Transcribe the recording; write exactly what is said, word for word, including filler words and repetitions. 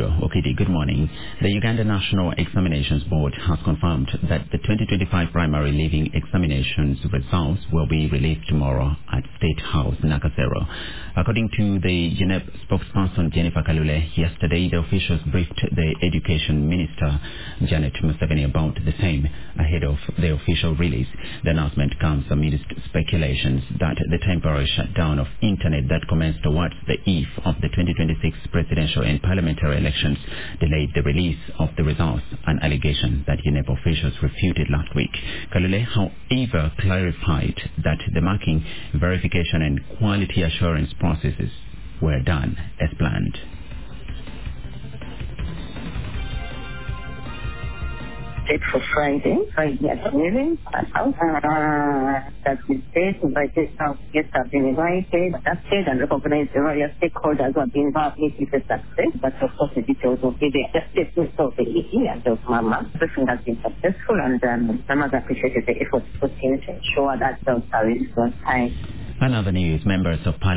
Gabriel Okidi, good morning. The Uganda National Examinations Board has confirmed that the twenty twenty-five primary leaving examinations results will be released tomorrow at State House, Nakasero. According to the U N E P spokesperson Jennifer Kalule, yesterday the officials briefed the Education Minister Janet Museveni about the same ahead of the official release. The announcement comes amidst speculations that the temporary shutdown of internet that commenced towards the eve of the twenty twenty-six presidential and parliamentary elections delayed the release of the results, an allegation that U N E P officials refuted last week. Kalule, however, clarified that the marking, verification and quality assurance processes were done as planned. For Friday, Friday afternoon, uh, that the state invited some guests have been invited, adapted and recognized the various stakeholders who have been involved in the success, but of course the details will be there. Just statements of the E E and of Mama. Everything has been successful and um, Mama appreciated the efforts put in to ensure that those are released on time. Another news, members of Parliament